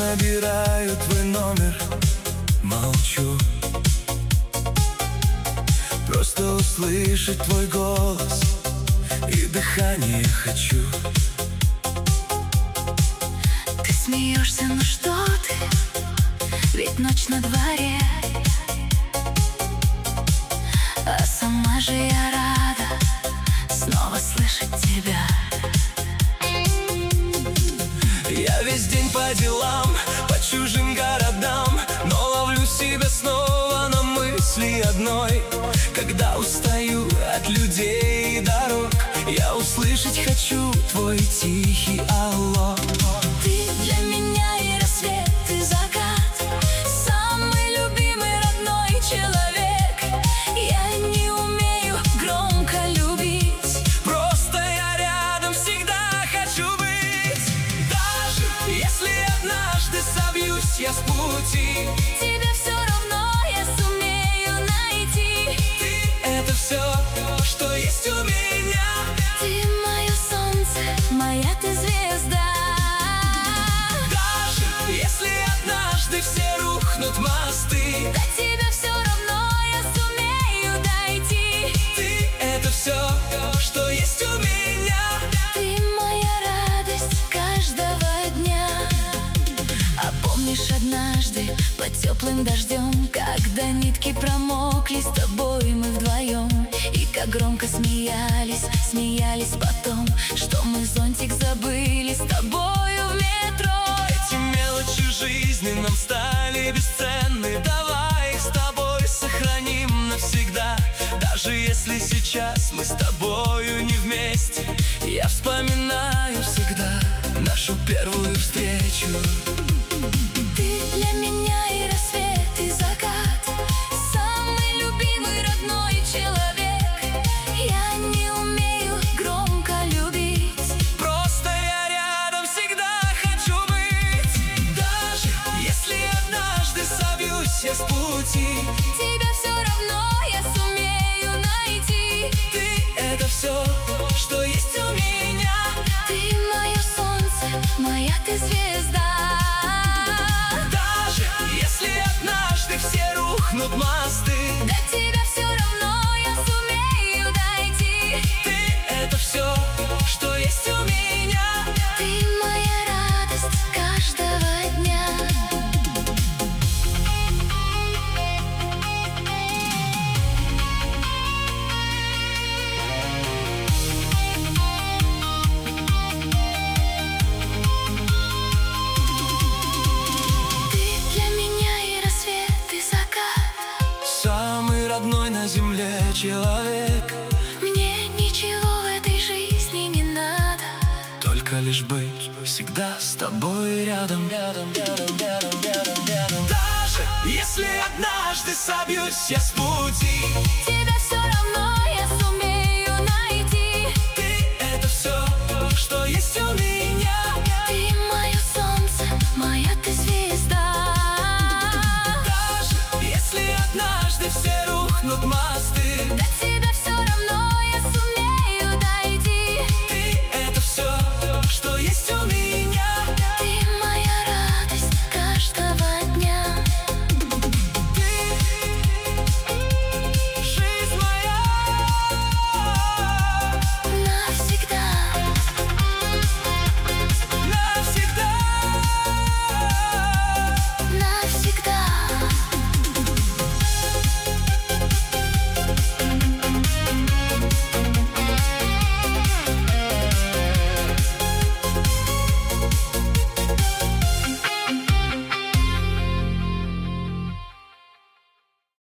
набираю твой номер, молчу. Просто услышать твой голос и дыхание хочу. Ты смеешься, ну что ты, ведь ночь на дворе. А сама же я рада снова слышать тебя. Я весь день по делам, по чужим городам, но ловлю себя снова на мысли одной. Когда устаю от людей и дорог, я услышать хочу твой тихий алло. Ты для меня и рассвет, и закат, самый любимый родной человек. Я не умею громко любить, просто я рядом всегда хочу быть. Даже если однажды собьюсь я с пути, тебе все равно я сумею найти. ты — это все, что есть у меня. Ты мое солнце, моя ты звезда. Даже если однажды все рухнут мосты, До тебя все равно я сумею дойти. ты — это все, что есть у меня. Ты моя радость каждого дня. А помнишь однажды под теплым дождем, когда нитки промокли, с тобой мы вдвоем, и как громко смеялись, смеялись потом, что мы зонтик забыли с тобою в метро. Эти мелочи жизни нам стали бесценны. Давай их с тобой сохраним навсегда. Даже если сейчас мы с тобою не вместе, я вспоминаю всегда нашу первую встречу. Ты для меня и рассвет, и закат, самый любимый родной человек. Я не умею громко любить, Просто я рядом всегда хочу быть. Даже если однажды собьюсь я с пути, тебя все равно я сумею найти. ты — это все, что есть у меня. Ты мое солнце, моя ты звезда. Даже если однажды все рухнут мосты, До тебя все равно я сумею дойти. ты — это все, что есть у меня. Ты моя радость каждого дня. Ты для меня и рассвет, и закат. Самый родной на земле человек. Мне ничего в этой жизни не надо, Только лишь быть всегда с тобой рядом, рядом, рядом, рядом, рядом, рядом. Даже если однажды собьюсь я с пути, тебя все равно